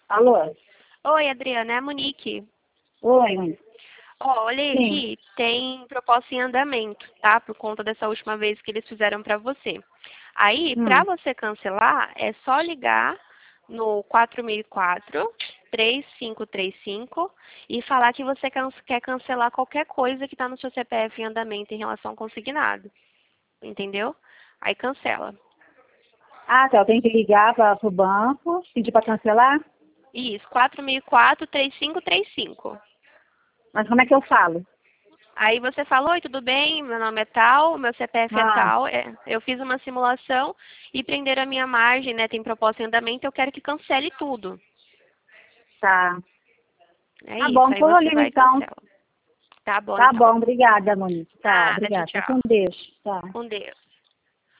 Alô? Oi, Adriana, é a Monique. Oi, mãe. Ó, olhei Sim. aqui, tem proposta em andamento, tá? Por conta dessa última vez que eles fizeram para você. Aí, para Hum. você cancelar, é só ligar no 4004-3535 e falar que você quer cancelar qualquer coisa que está no seu CPF em andamento em relação ao consignado. Entendeu? Aí cancela. Ah, tá. Eu tenho que ligar para o banco, pedir para cancelar? Isso, 4004-3535. Mas como é que eu falo? Aí você fala, oi, tudo bem? Meu nome é tal, meu CPF é Ah, tal. Eu fiz uma simulação e prenderam a minha margem, né? Tem proposta em andamento, eu quero que cancele tudo. tá. É Tá isso, bom, aí então eu você ligo vai e então. cancela. Tá bom, Tá então. bom, obrigada, Monique. Tá, Nada, tchau, obrigada. Fica tchau. com Deus. Tá. Com Deus.